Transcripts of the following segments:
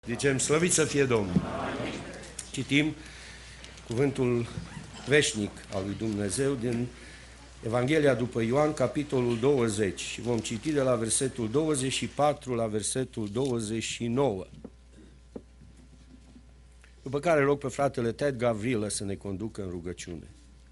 Zicem, slăvit să fie Domnul! Citim cuvântul veșnic al lui Dumnezeu din Evanghelia după Ioan, capitolul 20, și vom citi de la versetul 24 la versetul 29. După care rog pe fratele Ted Gavrilă să ne conducă în rugăciune.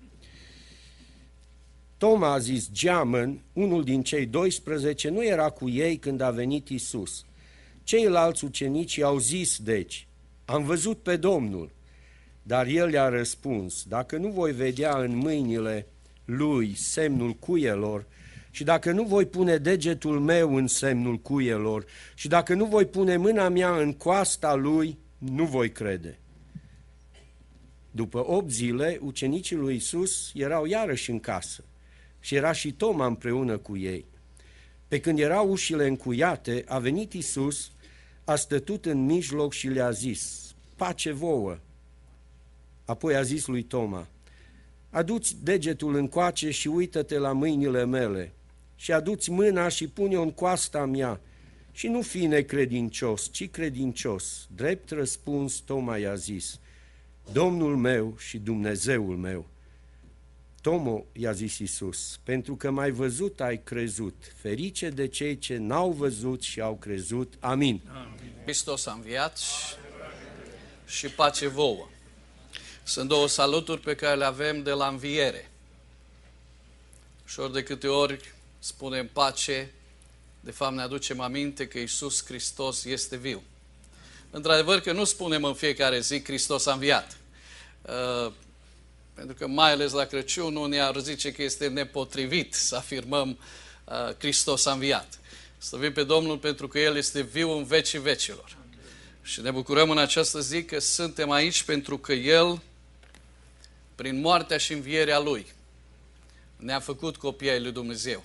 Toma, a zis Geamăn, unul din cei 12, nu era cu ei când a venit Iisus. Ceilalți ucenici i-au zis, deci, am văzut pe Domnul. Dar el le-a răspuns, dacă nu voi vedea în mâinile lui semnul cuielor și dacă nu voi pune degetul meu în semnul cuielor și dacă nu voi pune mâna mea în coasta lui, nu voi crede. După 8 zile, ucenicii lui Iisus erau iarăși în casă și era și Toma împreună cu ei. Pe când erau ușile încuiate, a venit Iisus, a stătut în mijloc și le-a zis, pace vouă! Apoi a zis lui Toma, adu-ți degetul încoace și uită-te la mâinile mele și adu-ți mâna și pune-o în coasta mea și nu fi necredincios, ci credincios. Drept răspuns, Toma i-a zis, Domnul meu și Dumnezeul meu. Tomo, i-a zis Iisus, pentru că m-ai văzut, ai crezut. Ferice de cei ce n-au văzut și au crezut. Amin. Hristos a înviat și pace vouă. Sunt două saluturi pe care le avem de la înviere. Și ori de câte ori spunem pace, de fapt ne aducem aminte că Iisus Hristos este viu. Într-adevăr că nu spunem în fiecare zi Hristos a înviat. Pentru că mai ales la Crăciun unii ar zice că este nepotrivit să afirmăm Hristos a înviat. Slăvim pe Domnul pentru că El este viu în vecii vecilor. Și ne bucurăm în această zi că suntem aici pentru că El, prin moartea și învierea Lui, ne-a făcut copii ai lui Dumnezeu.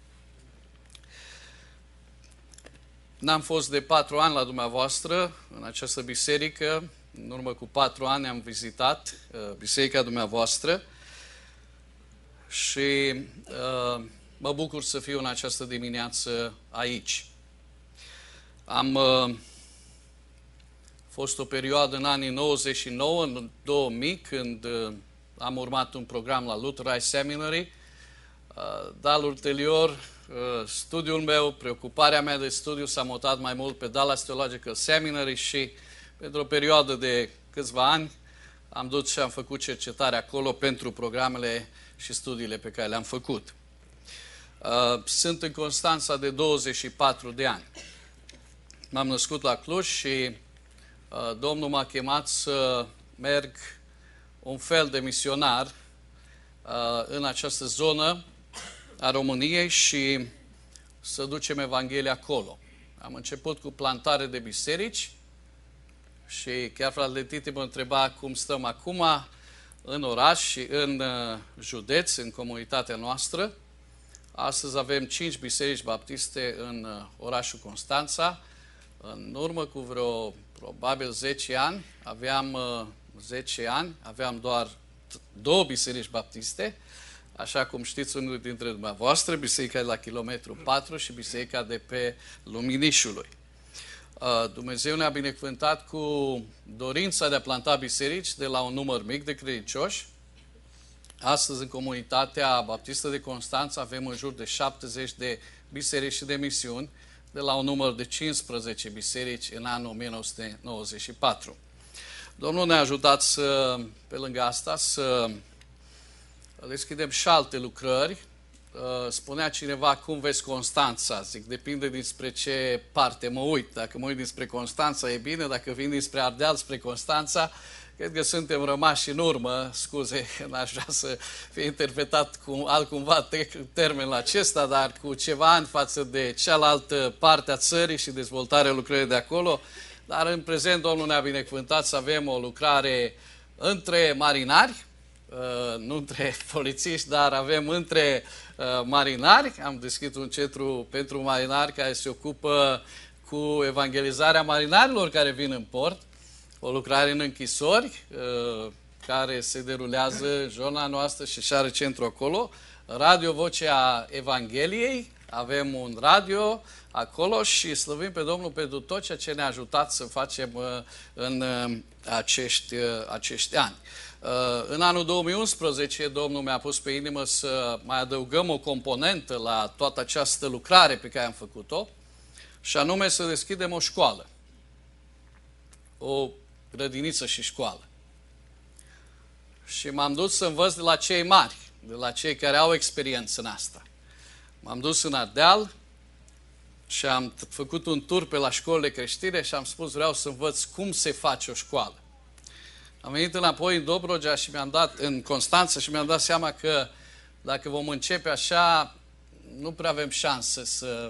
N-am fost de 4 ani la dumneavoastră în această biserică. În urmă cu 4 ani am vizitat biserica dumneavoastră și mă bucur să fiu în această dimineață aici. Am fost o perioadă în anii 99, în 2000, când am urmat un program la Lutheran Seminary, dar ulterior studiul meu, preocuparea mea de studiu s-a mutat mai mult pe Dallas Theological Seminary și pentru o perioadă de câțiva ani am dus și am făcut cercetare acolo pentru programele și studiile pe care le-am făcut. Sunt în Constanța de 24 de ani. M-am născut la Cluj și Domnul m-a chemat să merg un fel de misionar în această zonă a României și să ducem Evanghelia acolo. Am început cu plantare de biserici și chiar fratele Titi mă întreba cum stăm acum în oraș și în județ, în comunitatea noastră. Astăzi avem 5 biserici baptiste în orașul Constanța. În urmă cu vreo, probabil 10 ani, aveam doar 2 biserici baptiste, așa cum știți unul dintre dumneavoastră, biserica de la kilometru 4 și biserica de pe Luminișului. Dumnezeu ne-a binecuvântat cu dorința de a planta biserici de la un număr mic de credincioși. Astăzi, în comunitatea baptistă de Constanța, avem în jur de 70 de biserici și de misiuni, de la un număr de 15 biserici în anul 1994. Domnul ne-a ajutat să, pe lângă asta, să deschidem și alte lucrări. Spunea cineva, cum vezi Constanța? Zic, depinde dinspre ce parte mă uit. Dacă mă uit dinspre Constanța e bine, dacă vin dinspre Ardeal spre Constanța, cred că suntem rămași în urmă. Scuze, n-aș vrea să fie interpretat altcumva termenul acesta, dar cu ceva ani față de cealaltă parte a țării și dezvoltarea lucrării de acolo. Dar în prezent Domnul ne-a binecuvântat să avem o lucrare între marinari, nu între polițiști, dar avem între marinari. Am deschis un centru pentru marinari care se ocupă cu evangelizarea marinarilor care vin în port. O lucrare în închisori care se derulează în zona noastră și are centru acolo. Radio Vocea Evangheliei, avem un radio acolo și slăvim pe Domnul pentru tot ceea ce ne-a ajutat să facem în acești ani. În anul 2011, Domnul mi-a pus pe inimă să mai adăugăm o componentă la toată această lucrare pe care am făcut-o, și anume să deschidem o școală, o grădiniță și școală. Și m-am dus să învăț de la cei mari, de la cei care au experiență în asta. M-am dus în Ardeal și am făcut un tur pe la școlile creștine și am spus vreau să învăț cum se face o școală. Am venit înapoi în Dobrogea și în Constanța și mi-am dat seama că dacă vom începe așa, nu prea avem șanse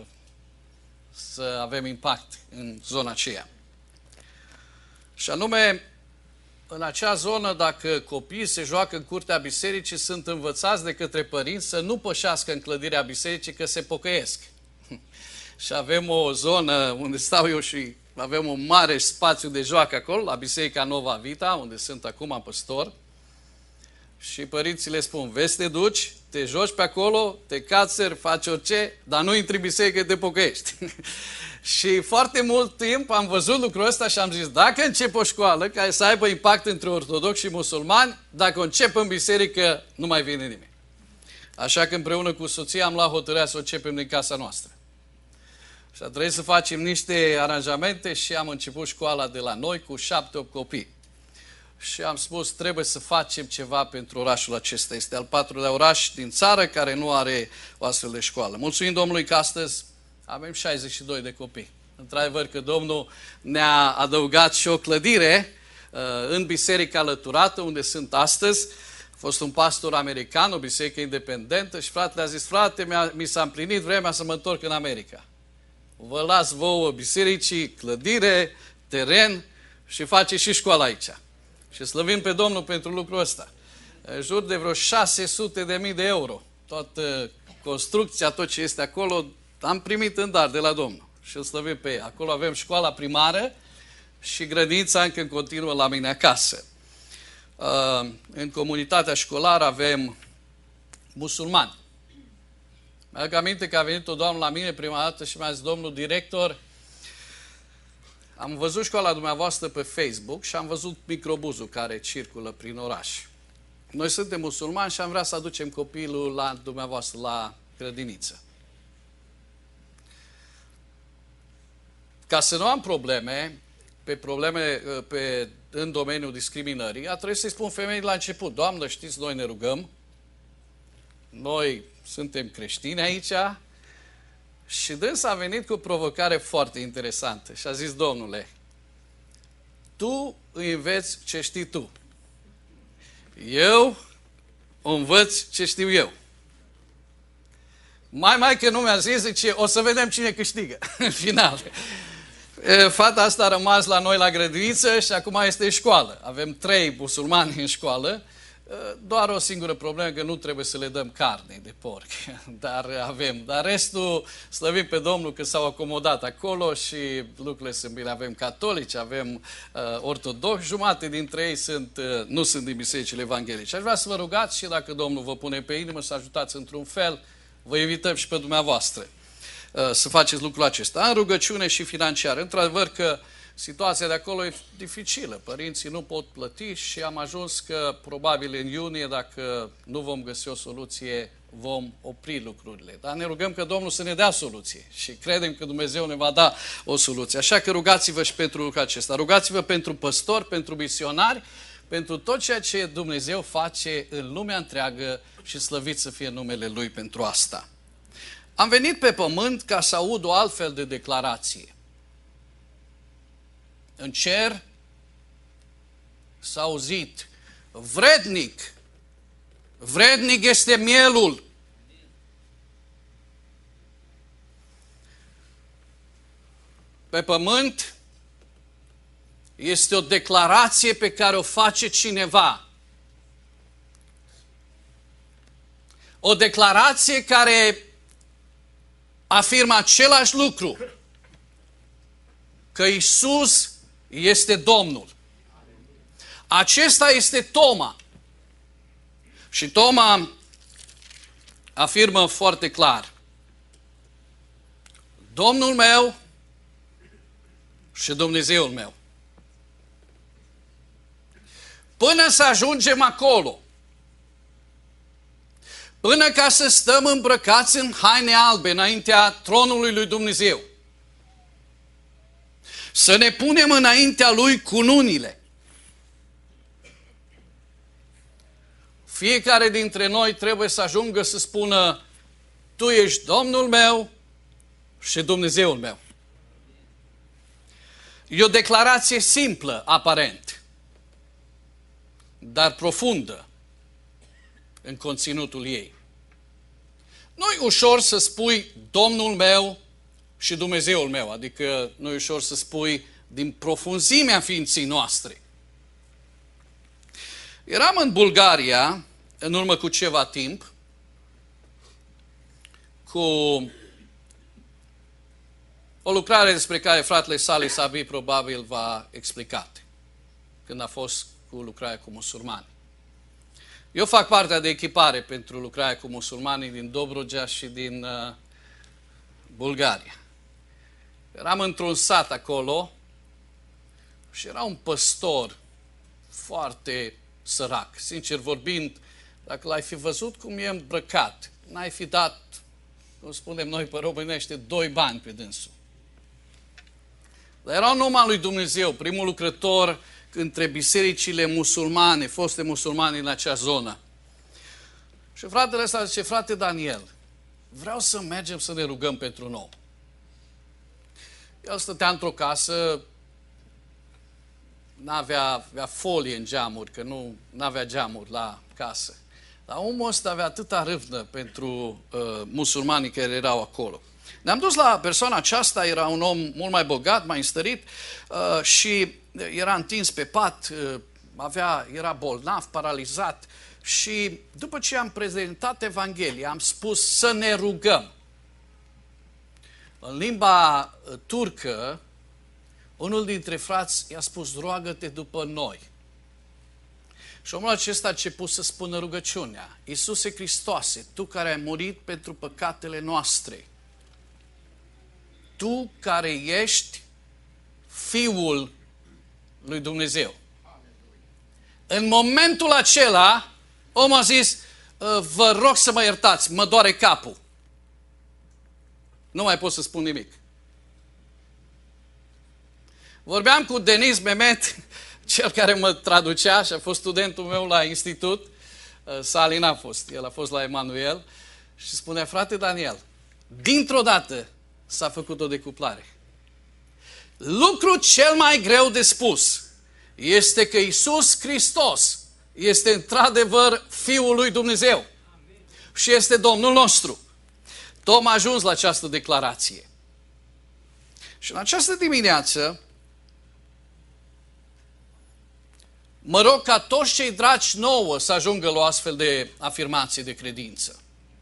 să avem impact în zona aceea. Și anume, în acea zonă, dacă copiii se joacă în curtea bisericii, sunt învățați de către părinți să nu pășească în clădirea bisericii, că se pocăiesc. Și avem o zonă unde stau eu și avem un mare spațiu de joacă acolo, la Biserica Nova Vita, unde sunt acum păstor. Și părinții le spun, vezi, te duci, te joci pe acolo, te cațeri, faci orice, dar nu intri în biserică, te pocăiești. Și foarte mult timp am văzut lucrul ăsta și am zis, dacă încep o școală care să aibă impact între ortodoxi și musulmani, dacă o încep în biserică, nu mai vine nimeni. Așa că împreună cu soția am luat hotărârea să o începem din casa noastră. Și a trebuit să facem niște aranjamente și am început școala de la noi cu 7-8 copii. Și am spus, trebuie să facem ceva pentru orașul acesta. Este al 4-lea oraș din țară care nu are o astfel de școală. Mulțumim Domnului că astăzi avem 62 de copii. Într-adevăr că Domnul ne-a adăugat și o clădire în Biserica Alăturată, unde sunt astăzi. A fost un pastor american, o biserică independentă și fratele a zis, frate, mi s-a împlinit vremea să mă întorc în America. Vă las vouă bisericii, clădire, teren și face și școala aici. Și slăvim pe Domnul pentru lucrul ăsta. În jur de vreo 600.000 de euro. Toată construcția, tot ce este acolo, am primit în dar de la Domnul. Și îl slăvim pe ei. Acolo avem școala primară și grădinița încă continuă la mine acasă. În comunitatea școlară avem musulmani. Mi-aduc aminte că a venit o doamnă la mine prima dată și mi-a zis, domnul director, am văzut școala dumneavoastră pe Facebook și am văzut microbuzul care circulă prin oraș. Noi suntem musulmani și am vrea să aducem copilul la dumneavoastră la grădiniță. Ca să nu am probleme în domeniul discriminării, a trebuit să-i spun femeii la început, doamnă, știți, noi ne rugăm, noi suntem creștini aici. Și dânsa a venit cu o provocare foarte interesantă și a zis, domnule, tu îi înveți ce știi tu. Eu învăț ce știu eu. Mai că nu mi-a zis, zice, o să vedem cine câștigă în final. Fata asta a rămas la noi la grădiniță și acum este în școală. Avem 3 musulmani în școală. Doar o singură problemă, că nu trebuie să le dăm carne de porc, dar restul slăvim pe Domnul că s-au acomodat acolo și lucrurile sunt bine. Avem catolici, avem ortodoxi, jumate dintre ei nu sunt din bisericile evanghelice. Aș vrea să vă rugați și dacă Domnul vă pune pe inimă să ajutați într-un fel, vă invităm și pe dumneavoastră să faceți lucrul acesta. În rugăciune și financiară. Într-adevăr că situația de acolo e dificilă. Părinții nu pot plăti și am ajuns că probabil în iunie, dacă nu vom găsi o soluție, vom opri lucrurile. Dar ne rugăm că Domnul să ne dea soluție și credem că Dumnezeu ne va da o soluție. Așa că rugați-vă și pentru lucrul acesta. Rugați-vă pentru păstori, pentru misionari, pentru tot ceea ce Dumnezeu face în lumea întreagă și slăvit să fie numele Lui pentru asta. Am venit pe pământ ca să aud o altfel de declarație. În cer s-a auzit, vrednic, vrednic este mielul. Pe pământ este o declarație pe care o face cineva. O declarație care afirmă același lucru, că Iisus este Domnul. Acesta este Toma. Și Toma afirmă foarte clar, Domnul meu și Dumnezeul meu. Până să ajungem acolo, până ca să stăm îmbrăcați în haine albe înaintea tronului lui Dumnezeu, să ne punem înaintea Lui cununile. Fiecare dintre noi trebuie să ajungă să spună: Tu ești Domnul meu și Dumnezeul meu. E o declarație simplă, aparent, dar profundă în conținutul ei. Nu e ușor să spui Domnul meu și Dumnezeul meu, adică nu e ușor să spui din profunzimea ființei noastre. Eram în Bulgaria în urmă cu ceva timp cu o lucrare despre care fratele Salih Sabi probabil v-a explicat când a fost cu lucrarea cu musulmani. Eu fac partea de echipare pentru lucrarea cu musulmanii din Dobrogea și din Bulgaria. Eram într-un sat acolo și era un păstor foarte sărac. Sincer vorbind, dacă l-ai fi văzut cum e îmbrăcat, n-ai fi dat, cum spunem noi pe românește, 2 bani pe dânsul. Dar era un om al lui Dumnezeu, primul lucrător între bisericile musulmane, foste musulmane în acea zonă. Și fratele ăsta zice: frate Daniel, vreau să mergem să ne rugăm pentru un om. El stătea într-o casă, avea folie în geamuri, că nu avea geamuri la casă. Dar omul ăsta avea atâta râvnă pentru musulmanii care erau acolo. Ne-am dus la persoana aceasta, era un om mult mai bogat, mai înstărit și era întins pe pat, era bolnav, paralizat și după ce am prezentat Evanghelia, am spus să ne rugăm. În limba turcă, unul dintre frați i-a spus: roagă-te după noi. Și omul acesta a început să spună rugăciunea: Iisuse Hristoase, Tu care ai murit pentru păcatele noastre, Tu care ești Fiul lui Dumnezeu. În momentul acela, omul a zis: vă rog să mă iertați, mă doare capul. Nu mai pot să spun nimic. Vorbeam cu Denis Mehmet, cel care mă traducea și a fost studentul meu la institut. Salih n-a fost, el a fost la Emanuel. Și spunea: frate Daniel, dintr-o dată s-a făcut o decuplare. Lucrul cel mai greu de spus este că Iisus Hristos este într-adevăr Fiul lui Dumnezeu și este Domnul nostru. Tom a ajuns la această declarație. Și în această dimineață mă rog ca toți cei dragi nouă să ajungă la o astfel de afirmație de credință.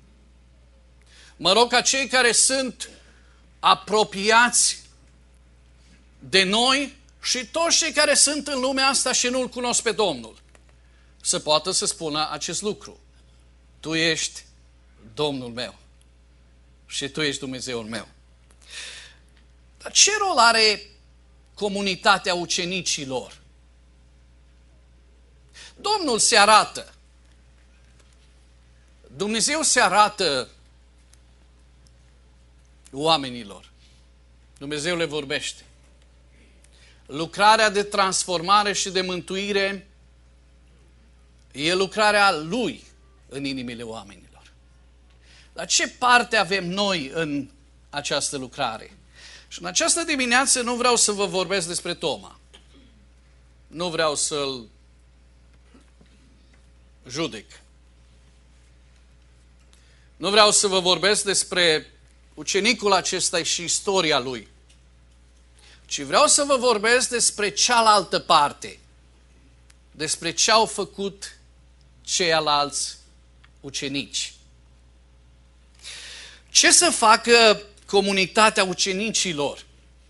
Mă rog ca cei care sunt apropiați de noi și toți cei care sunt în lumea asta și nu-L cunosc pe Domnul să poată să spună acest lucru: Tu ești Domnul meu și Tu ești Dumnezeul meu. Dar ce rol are comunitatea ucenicilor? Domnul se arată. Dumnezeu se arată oamenilor. Dumnezeu le vorbește. Lucrarea de transformare și de mântuire e lucrarea Lui în inimile oamenilor. Dar ce parte avem noi în această lucrare? Și în această dimineață nu vreau să vă vorbesc despre Toma. Nu vreau să-l judec. Nu vreau să vă vorbesc despre ucenicul acesta și istoria lui, ci vreau să vă vorbesc despre cealaltă parte, despre ce au făcut ceilalți ucenici. Ce să facă comunitatea ucenicilor?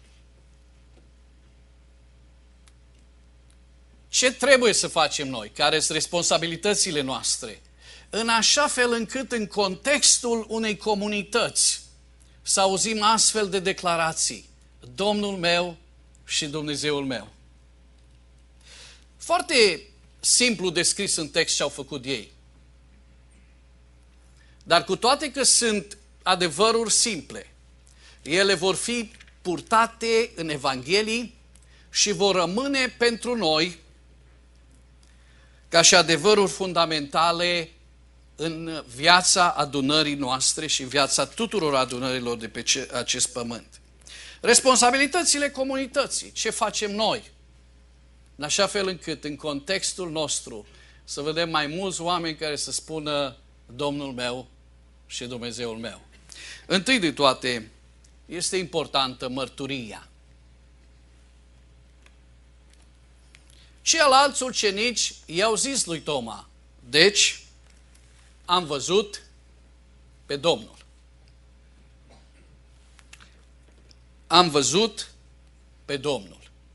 Ce trebuie să facem noi? Care sunt responsabilitățile noastre? În așa fel încât în contextul unei comunități să auzim astfel de declarații: Domnul meu și Dumnezeul meu. Foarte simplu descris în text ce au făcut ei. Dar cu toate că sunt adevăruri simple, ele vor fi purtate în Evanghelii și vor rămâne pentru noi ca și adevăruri fundamentale în viața adunării noastre și viața tuturor adunărilor de pe acest pământ. Responsabilitățile comunității, ce facem noi, în așa fel încât în contextul nostru să vedem mai mulți oameni care să spună Domnul meu și Dumnezeul meu. Întâi de toate, este importantă mărturia. Ceilalți ucenici i-au zis lui Toma: deci, am văzut pe Domnul. Am văzut pe Domnul.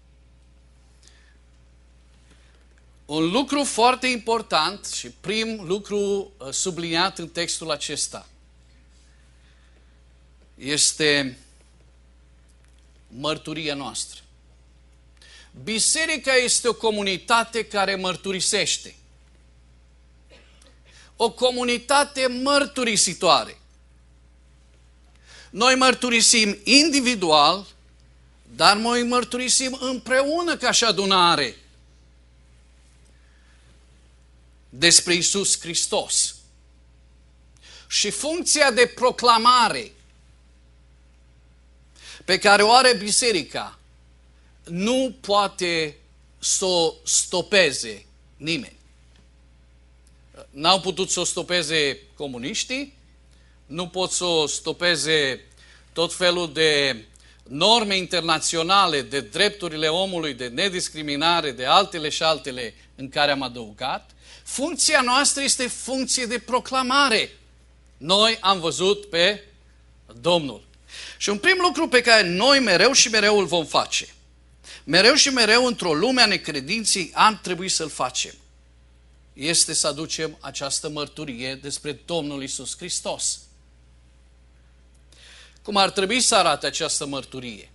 Un lucru foarte important și prim lucru subliniat în textul acesta este mărturia noastră. Biserica este o comunitate care mărturisește. O comunitate mărturisitoare. Noi mărturisim individual, dar noi mărturisim împreună ca și adunare despre Iisus Hristos. Și funcția de proclamare pe care o are biserica nu poate să o stopeze nimeni. N-au putut să o stopeze comuniștii, nu pot să o stopeze tot felul de norme internaționale de drepturile omului, de nediscriminare, de altele și altele în care am adăugat. Funcția noastră este funcție de proclamare. Noi am văzut pe Domnul. Și un prim lucru pe care noi mereu și mereu îl vom face, mereu și mereu într-o lume a necredinței am trebuit să-l facem, este să aducem această mărturie despre Domnul Iisus Hristos. Cum ar trebui să arate această mărturie?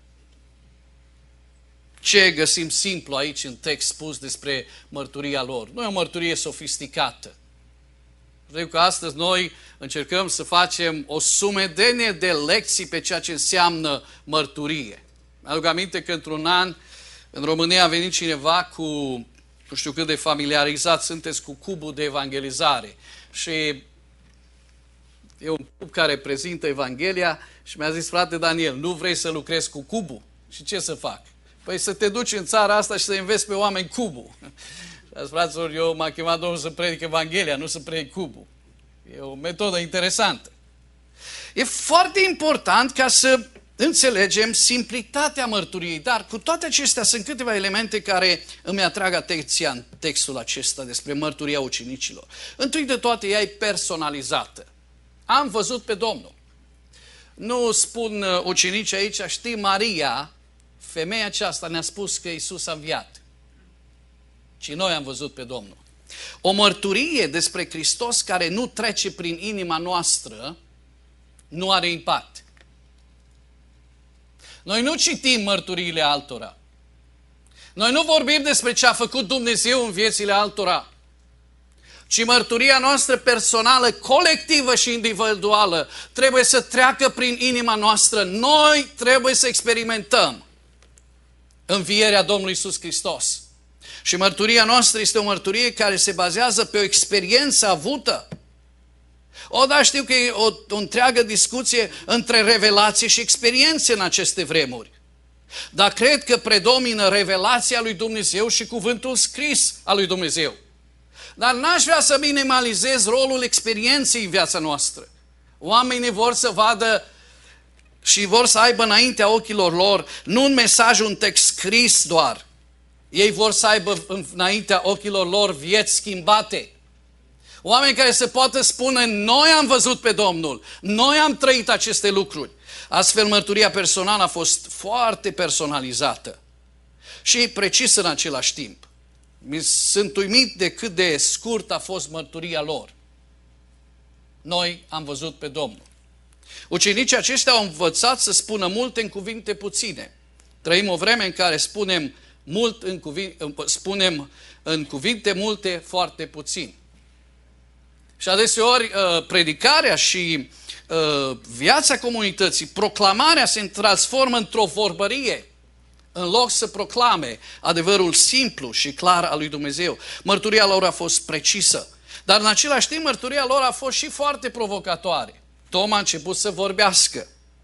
Ce găsim simplu aici în text spus despre mărturia lor? Nu e o mărturie sofisticată. Cred că astăzi noi încercăm să facem o sumedenie de lecții pe ceea ce înseamnă mărturie. Mi-aduc aminte că într-un an în România a venit cineva cu, nu știu cât de familiarizat sunteți cu cubul de evangelizare. Și e un cub care prezintă Evanghelia și mi-a zis: frate Daniel, nu vrei să lucrezi cu cubul? Și ce să fac? Păi să te duci în țara asta și să înveți pe oameni cubul. Și fraților, eu m-a chemat Domnul să predic Evanghelia, nu să predic cubul. E o metodă interesantă. E foarte important ca să înțelegem simplitatea mărturiei, dar cu toate acestea sunt câteva elemente care îmi atrag atenția în textul acesta despre mărturia ucenicilor. Întâi de toate, ea e personalizată. Am văzut pe Domnul. Nu spun ucenicii aici: știi, Maria, femeia aceasta ne-a spus că Iisus a înviat. Ci noi am văzut pe Domnul. O mărturie despre Hristos care nu trece prin inima noastră nu are impact. Noi nu citim mărturiile altora. Noi nu vorbim despre ce a făcut Dumnezeu în viețile altora, ci mărturia noastră personală, colectivă și individuală trebuie să treacă prin inima noastră. Noi trebuie să experimentăm învierea Domnului Iisus Hristos. Și mărturia noastră este o mărturie care se bazează pe o experiență avută. Da, știu că e o întreagă discuție între revelație și experiențe în aceste vremuri. Dar cred că predomină revelația lui Dumnezeu și cuvântul scris al lui Dumnezeu. Dar n-aș vrea să minimalizez rolul experienței în viața noastră. Oamenii vor să vadă și vor să aibă înaintea ochilor lor nu un mesaj, un text scris doar. Ei vor să aibă înaintea ochilor lor vieți schimbate. Oameni care se poată spune: noi am văzut pe Domnul, noi am trăit aceste lucruri. Astfel, mărturia personală a fost foarte personalizată și precisă în același timp. Sunt uimit de cât de scurt a fost mărturia lor. Noi am văzut pe Domnul. Ucenicii aceștia au învățat să spună multe în cuvinte puține. Trăim o vreme în care spunem în cuvinte multe foarte puțin. Și adeseori predicarea și viața comunității, proclamarea se transformă într-o vorbărie, în loc să proclame adevărul simplu și clar al lui Dumnezeu. Mărturia lor a fost precisă, dar în același timp mărturia lor a fost și foarte provocatoare. Toma a început să vorbească.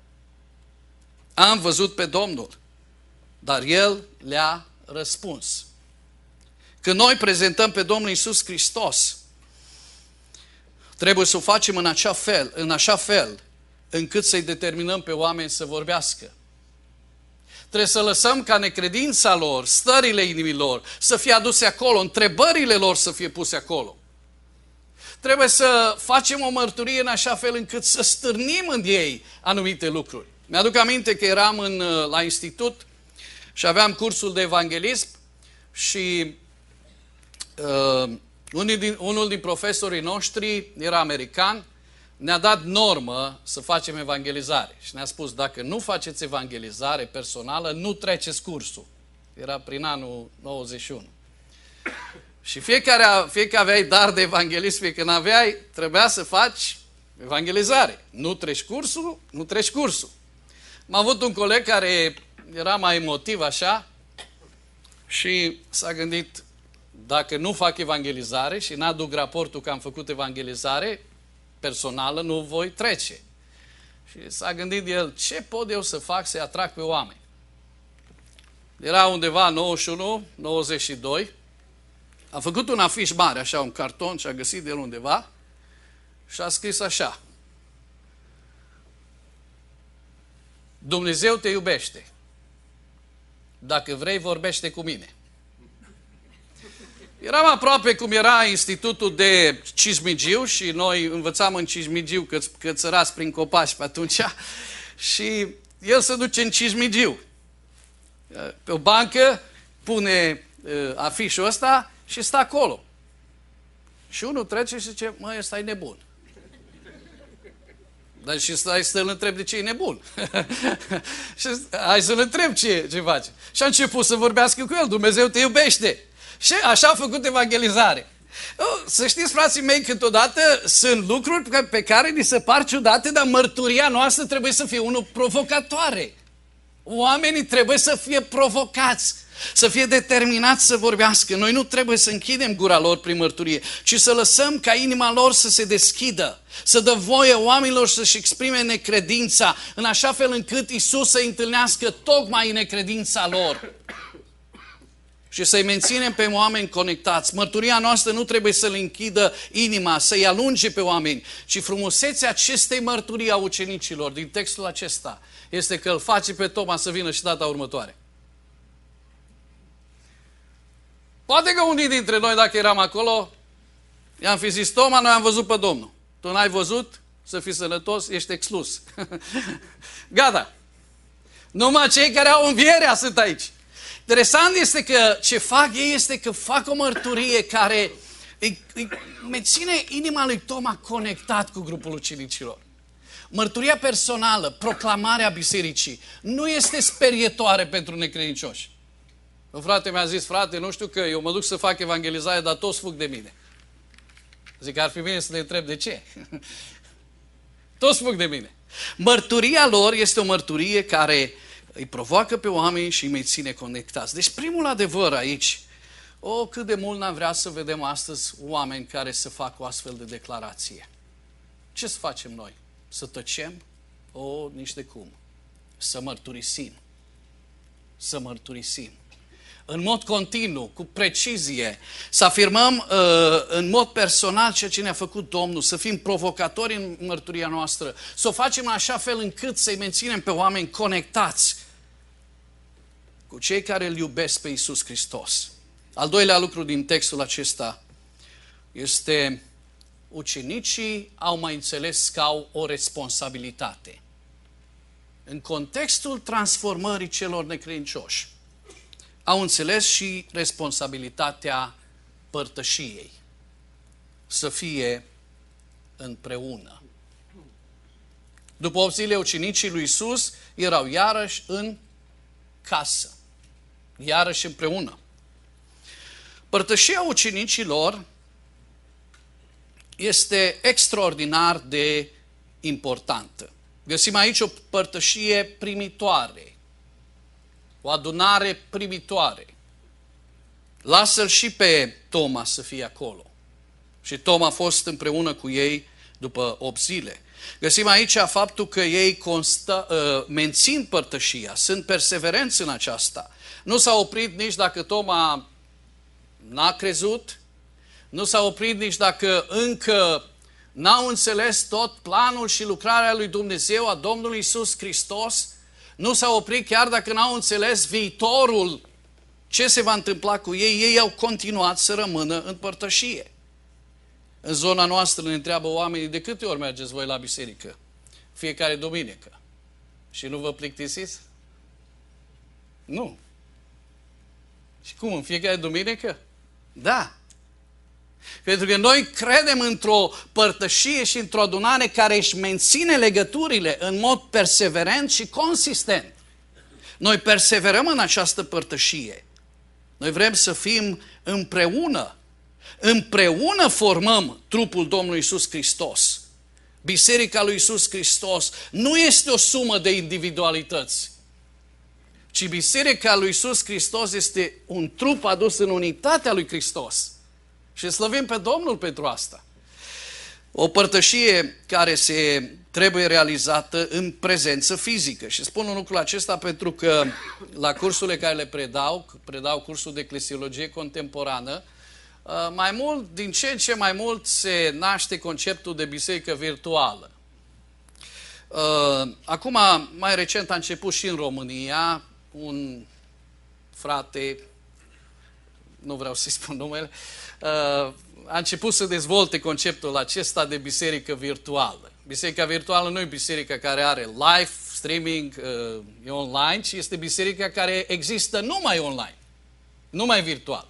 Am văzut pe Domnul, dar el le-a răspuns. Când noi prezentăm pe Domnul Iisus Hristos, trebuie să o facem în așa fel încât să-i determinăm pe oameni să vorbească. Trebuie să lăsăm ca necredința lor, stările inimilor să fie aduse acolo, întrebările lor să fie puse acolo. Trebuie să facem o mărturie în așa fel încât să stârnim în ei anumite lucruri. Mi-aduc aminte că eram la institut și aveam cursul de evanghelism și unul din profesorii noștri era american, ne-a dat normă să facem evangelizare și ne-a spus, dacă nu faceți evangelizare personală, nu treceți cursul. Era prin anul 91. Și fiecare aveai dar de evanghelism, fie că n-aveai, trebuia să faci evangelizare. Nu treci cursul, nu treci cursul. Am avut un coleg care era mai emotiv așa și s-a gândit, dacă nu fac evangelizare și n-aduc raportul că am făcut evangelizare personală, nu voi trece. Și s-a gândit el, ce pot eu să fac să-i atrag pe oameni? Era undeva 91, 92, a făcut un afiș mare, așa, un carton și a găsit de el undeva și a scris așa: Dumnezeu te iubește. Dacă vrei, vorbește cu mine. Eram aproape cum era institutul de Cismigiu și noi învățam în Cismigiu că țărați prin copaci pe atunci și el se duce în Cismigiu. Pe o bancă pune afișul ăsta și stă acolo. Și unul trece și zice, măi, ăsta e nebun. Dar și stai să-l întreb de ce e nebun. Și hai să-l întreb ce face. Și a început să vorbească cu el, Dumnezeu te iubește. Și așa a făcut evangelizare. Să știți, frații mei, câteodată sunt lucruri pe care ni se par ciudate, dar mărturia noastră trebuie să fie unul provocatoare. Oamenii trebuie să fie provocați, să fie determinați să vorbească. Noi nu trebuie să închidem gura lor prin mărturie, ci să lăsăm ca inima lor să se deschidă, să dă voie oamenilor să-și exprime necredința, în așa fel încât Iisus să-i întâlnească tocmai în necredința lor. Și să-i menținem pe oameni conectați. Mărturia noastră nu trebuie să le închidă inima, să-i alunge pe oameni, ci frumusețea acestei mărturii a ucenicilor din textul acesta este că îl face pe Toma să vină și data următoare. Poate că unii dintre noi, dacă eram acolo, i-am fi zis, Toma, noi am văzut pe Domnul. Tu n-ai văzut? Să fii sănătos, ești exclus. Gata. Numai cei care au învierea sunt aici. Interesant este că ce fac ei este că fac o mărturie care îi menține inima lui Toma conectat cu grupul ucenicilor. Mărturia personală, proclamarea bisericii, nu este sperietoare pentru necredincioși. Un frate mi-a zis, frate, nu știu că eu mă duc să fac evangelizare, dar toți fug de mine. Zic, ar fi bine să le întreb de ce. Toți fug de mine. Mărturia lor este o mărturie care îi provoacă pe oameni și îi menține conectați. Deci primul adevăr aici, cât de mult n-am vrea să vedem astăzi oameni care să facă o astfel de declarație. Ce să facem noi? Să tăcem? Nici de cum. Să mărturisim. Să mărturisim. În mod continuu, cu precizie, să afirmăm în mod personal ceea ce ne-a făcut Domnul, să fim provocatori în mărturia noastră, să o facem în așa fel încât să-i menținem pe oameni conectați cu cei care îl iubesc pe Iisus Hristos. Al doilea lucru din textul acesta este ucenicii au mai înțeles că au o responsabilitate. În contextul transformării celor necredincioși, au înțeles și responsabilitatea părtășiei. Să fie împreună. După 8 zile, ucenicii lui Iisus erau iarăși în casă, iarăși împreună. Părtășia ucenicilor este extraordinar de importantă. Găsim aici o părtășie primitoare, o adunare primitoare. Lasă-l și pe Toma să fie acolo. Și Toma a fost împreună cu ei după 8 zile. Găsim aici faptul că ei mențin părtășia, sunt perseverenți în aceasta. Nu s-a oprit nici dacă Toma n-a crezut, nu s-a oprit nici dacă încă n-au înțeles tot planul și lucrarea lui Dumnezeu, a Domnului Iisus Hristos, nu s-a oprit chiar dacă n-au înțeles viitorul, ce se va întâmpla cu ei, ei au continuat să rămână în părtășie. În zona noastră ne întreabă oamenii, de câte ori mergeți voi la biserică? Fiecare duminică. Și nu vă plictisiți? Nu. Și cum, în fiecare duminică? Da. Pentru că noi credem într-o părtășie și într-o adunare care își menține legăturile în mod perseverent și consistent. Noi perseverăm în această părtășie. Noi vrem să fim împreună. Împreună formăm trupul Domnului Iisus Hristos. Biserica lui Iisus Hristos nu este o sumă de individualități, ci Biserica lui Iisus Hristos este un trup adus în unitatea lui Hristos. Și slăvim pe Domnul pentru asta. O părtășie care trebuie realizată în prezență fizică. Și spun un lucru acesta pentru că la cursurile care le predau cursul de eclesiologie contemporană, mai mult, din ce în ce mai mult se naște conceptul de biserică virtuală. Acum, mai recent a început și în România un frate, nu vreau să-i spun numele, a început să dezvolte conceptul acesta de biserică virtuală. Biserica virtuală nu e biserica care are live streaming, e online, ci este biserica care există numai online, numai virtual.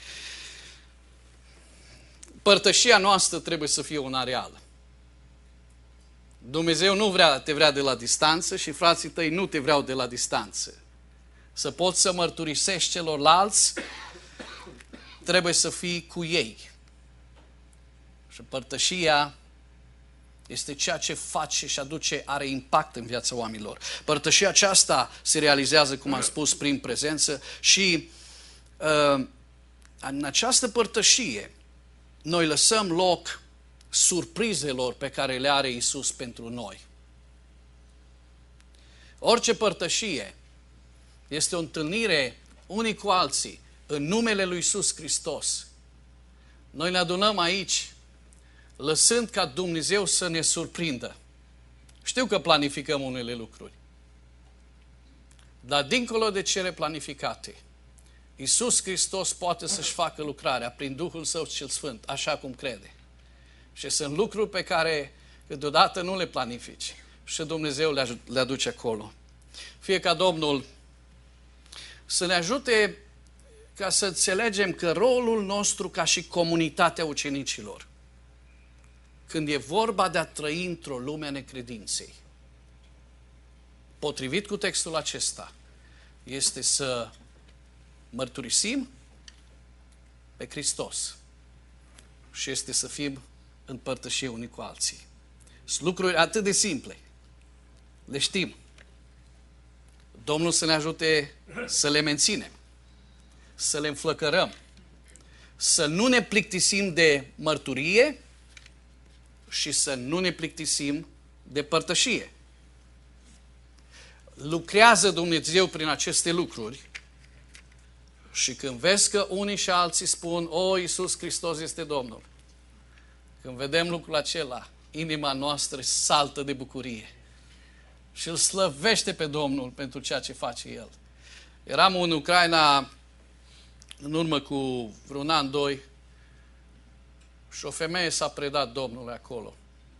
Părtășia noastră trebuie să fie una reală. Dumnezeu nu te vrea de la distanță și frații tăi nu te vreau de la distanță. Să poți să mărturisești celorlalți, trebuie să fii cu ei. Și părtășia este ceea ce face și are impact în viața oamenilor. Părtășia aceasta se realizează, cum am spus, prin prezență și în această părtășie noi lăsăm loc surprizelor pe care le are Iisus pentru noi. Orice părtășie este o întâlnire unii cu alții în numele lui Iisus Hristos. Noi ne adunăm aici lăsând ca Dumnezeu să ne surprindă. Știu că planificăm unele lucruri, dar dincolo de cele planificate, Iisus Hristos poate să-și facă lucrarea prin Duhul Său cel Sfânt, așa cum crede. Și sunt lucruri pe care câteodată nu le planifici și Dumnezeu le aduce acolo. Fie ca Domnul să ne ajute ca să înțelegem că rolul nostru ca și comunitatea ucenicilor, când e vorba de a trăi într-o lume a necredinței, potrivit cu textul acesta, este să mărturisim pe Hristos și este să fim în părtășie unii cu alții. Sunt lucruri atât de simple. Le știm. Domnul să ne ajute să le menținem, să le înflăcărăm, să nu ne plictisim de mărturie și să nu ne plictisim de părtășie. Lucrează Dumnezeu prin aceste lucruri și când vezi că unii și alții spun, o, Iisus Hristos este Domnul, când vedem lucrul acela, inima noastră saltă de bucurie și îl slăvește pe Domnul pentru ceea ce face El. Eram în Ucraina în urmă cu vreun an, 2, și o femeie s-a predat Domnului acolo.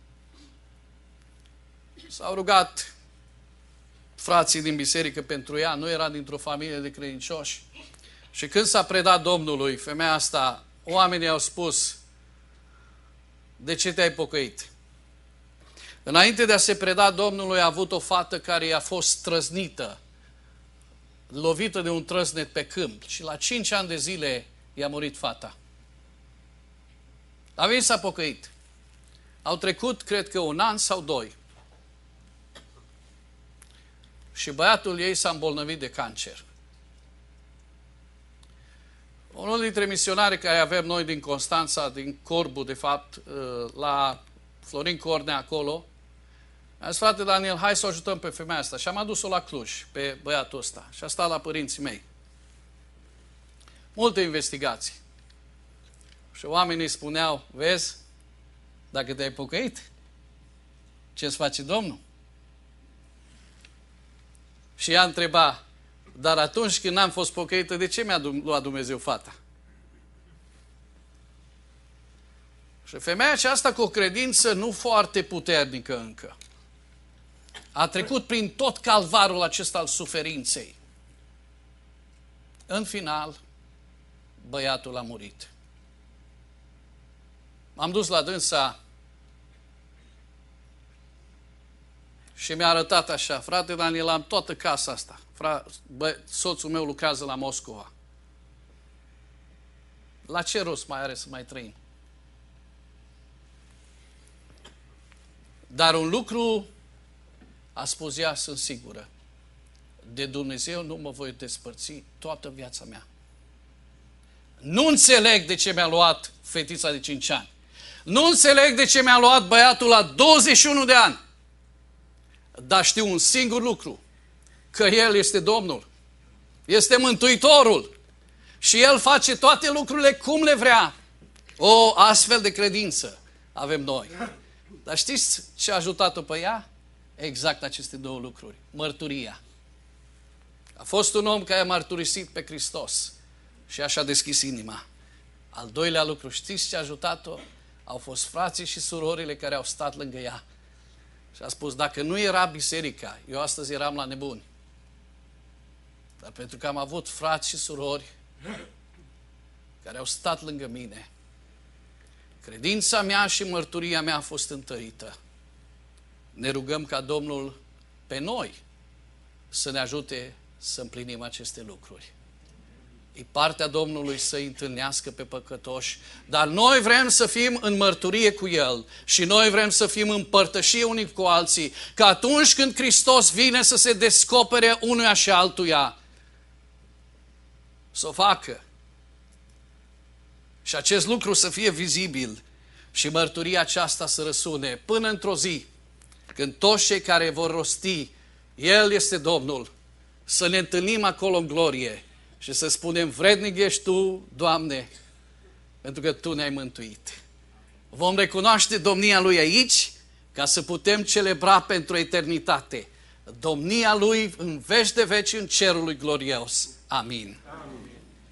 S-au rugat frații din biserică pentru ea, nu era dintr-o familie de credincioși. Și când s-a predat Domnului, femeia asta, oamenii au spus, de ce te-ai pocăit? Înainte de a se preda Domnului, a avut o fată care i-a fost trăznită, lovită de un trăznet pe câmp și la 5 ani de zile i-a murit fata. A venit, s-a pocăit. Au trecut, cred că 1 an sau 2. Și băiatul ei s-a îmbolnăvit de cancer. Unul dintre misionarii care avem noi din Constanța, din Corbu, de fapt, la Florin Cornea acolo, a zis: frate Daniel, hai să o ajutăm pe femeia asta. Și am adus-o la Cluj, pe băiatul ăsta. Și a stat la părinții mei. Multe investigații. Și oamenii spuneau: vezi, dacă te-ai pocăit, ce-ți face Domnul? Și ea întreba: dar atunci când n-am fost pocăită, de ce mi-a luat Dumnezeu fata? Și femeia aceasta, cu o credință nu foarte puternică încă, a trecut prin tot calvarul acesta al suferinței. În final, băiatul a murit. M-am dus la dânsa și mi-a arătat așa: frate Daniel, am toată casa asta. Soțul meu lucrează la Moscova. La ce rost mai are să mai trăim? Dar un lucru a spus ea, sunt sigură: de Dumnezeu nu mă voi despărți toată viața mea. Nu înțeleg de ce mi-a luat fetița de 5 ani. Nu înțeleg de ce mi-a luat băiatul la 21 de ani. Dar știu un singur lucru: că El este Domnul, este Mântuitorul și El face toate lucrurile cum le vrea. O astfel de credință avem noi. Dar știți ce a ajutat-o pe ea? Exact aceste 2 lucruri. Mărturia. A fost un om care a mărturisit pe Hristos și așa a deschis inima. Al doilea lucru, știți ce a ajutat-o? Au fost frații și surorile care au stat lângă ea. Și a spus: dacă nu era biserica, eu astăzi eram la nebuni. Dar pentru că am avut frați și surori care au stat lângă mine, credința mea și mărturia mea a fost întărită. Ne rugăm ca Domnul pe noi să ne ajute să împlinim aceste lucruri. E partea Domnului să-i întâlnească pe păcătoși, dar noi vrem să fim în mărturie cu El și noi vrem să fim în părtășie unii cu alții, că atunci când Hristos vine să se descopere unuia și altuia, să o facă. Și acest lucru să fie vizibil și mărturia aceasta să răsune până într-o zi, când toți cei care vor rosti El este Domnul, să ne întâlnim acolo în glorie și să spunem: vrednic ești Tu, Doamne, pentru că Tu ne-ai mântuit. Vom recunoaște domnia Lui aici, ca să putem celebra pentru eternitate domnia Lui în veci de veci în cerul lui glorios. Amin.